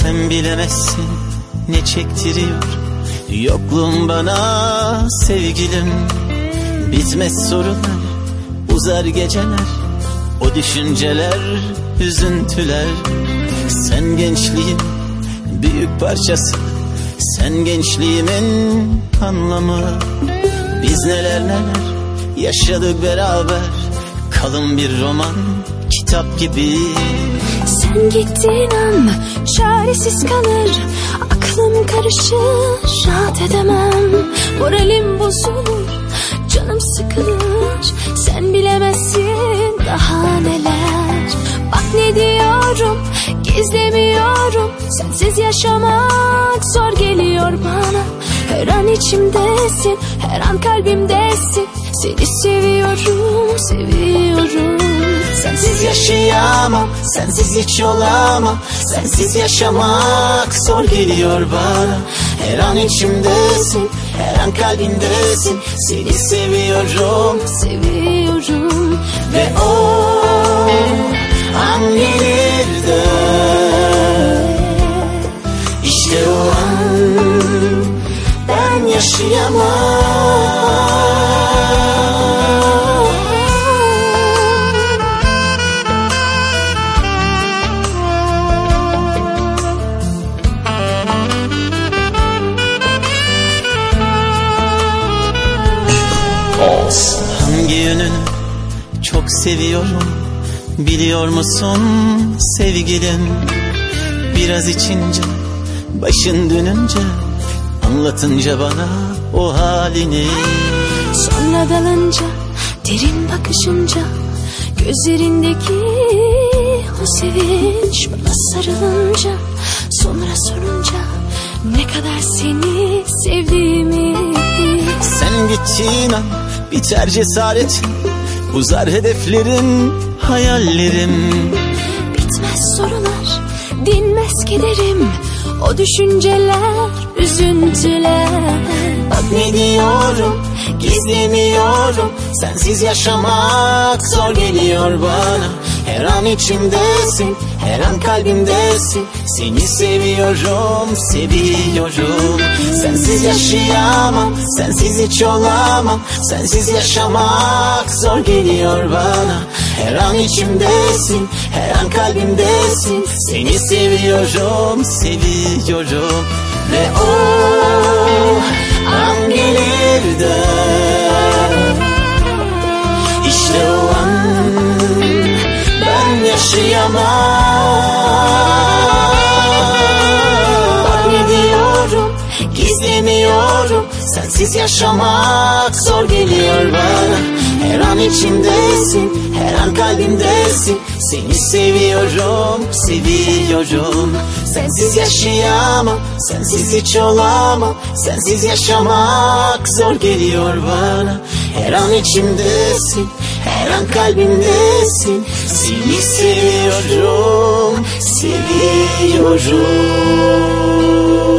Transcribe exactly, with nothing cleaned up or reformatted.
Sen bilemezsin ne çektiriyor yokluğun bana sevgilim. Bitmez sorular, uzar geceler, o düşünceler, üzüntüler. Sen gençliğin büyük parçası, sen gençliğimin anlamı. Biz neler neler yaşadık beraber, kalın bir roman, kitap gibi. Sen gittiğin an çaresiz kalır, aklım karışır, rahat edemem. Moralim bozulur, canım sıkılır. Sen bilemezsin daha neler. Bak ne diyorum, gizlemiyorum. Sensiz yaşamak zor geliyor bana. Her an içimdesin, her an kalbimdesin. Seni seviyorum, seviyorum. Sensiz yaşayamam, sensiz hiç olamam. Sensiz yaşamak zor geliyor bana. Her an içimdesin, her an kalbimdesin. Seni seviyorum, seviyorum. Ve o an gelir de, İşte o an ben yaşayamam. Hangi yönünü çok seviyorum biliyor musun sevgilim? Biraz içince, başın dönünce, anlatınca bana o halini. Sonra dalınca, derin bakışınca, gözlerindeki o sevinç bana sarılınca, sonra sorunca ne kadar seni sevdiğimi. Sen gittiğin an biter cesaretin, uzar hedeflerin, hayallerim. Bitmez sorular, dinmez kederim, o düşünceler, üzüntüler. Bak ne diyorum, gizlemiyorum. Sensiz yaşamak zor geliyor bana. Her an içimdesin, her an kalbimdesin. Seni seviyorum, seviyorum. Sensiz yaşayamam, sensiz hiç olamam. Sensiz yaşamak zor geliyor bana. Her an içimdesin, her an kalbimdesin. Seni seviyorum, seviyorum. Ve o an gelir de, İşte o an ben yaşayamam. Bak ne diyorum, gizlemiyorum. Sensiz yaşamak zor geliyor bana. Her an içimdesin, her an kalbimdesin. Seni seviyorum, seviyorum. Sensiz yaşayamam, sensiz hiç olamam. Sensiz yaşamak zor geliyor bana. Her an içimdesin, her an kalbimdesin. Seni seviyorum, seviyorum.